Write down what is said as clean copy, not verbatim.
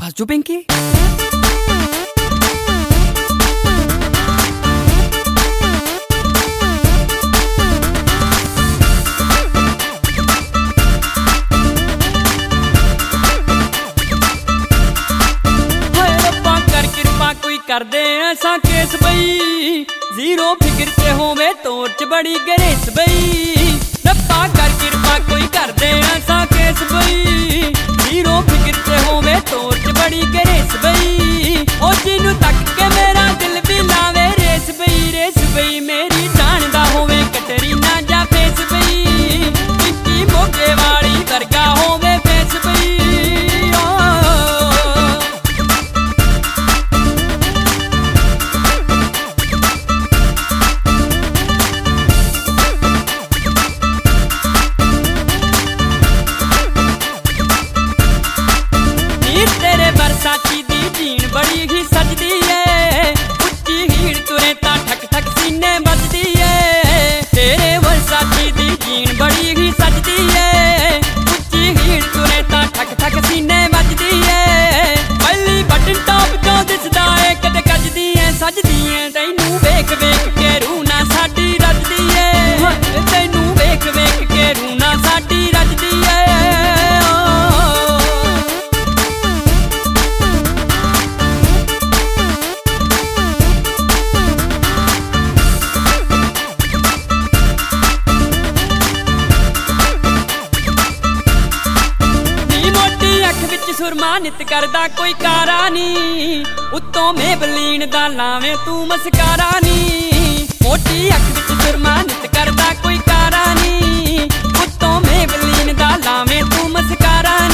ਦੱਸ ਜੋ ਪਿੰਕੀ। करदे ऐसा केस बई जीरो फिक्र च होवे तोर च बड़ी गरेस बई। रब्बा कर किरपा कोई करदे ऐसा केस बई जीरो फिक्र च होवे तोर च बड़ी गरेस बई। ओ जिन्नू तक के मेरा दिल भी लावे रेस बई मेरी जानदा होवे कटरीना जा फेस बई। पिंकी मोगे वाली वर्गा होवे फेस बई। बरसाती दी जीन बड़ी ही सजदी है उच्ची हीड़ तुरे ता ठक ठक सीने बजदी है। तेरे बरसाती दी जीन बड़ी ही सजदी है उच्ची हीड़ तुरे ता ठक ठक सीने बजदी है। पहली बटन टॉप चों दिसदा है कदे कजदी है सजदी है। तैनू वेख वेख के रूना साडी रजदी है तैनू वेख वेख के रूना साडी रजदी है। सुरमा नित करदा कोई कारा नी उत्तों मेबलीन दा लावे तू मस्कारा नी। मोटी अख विच सुरमा नित करदा कोई कारा नी उत्तों मेबलीन दा लावे तू मस्कारा नी।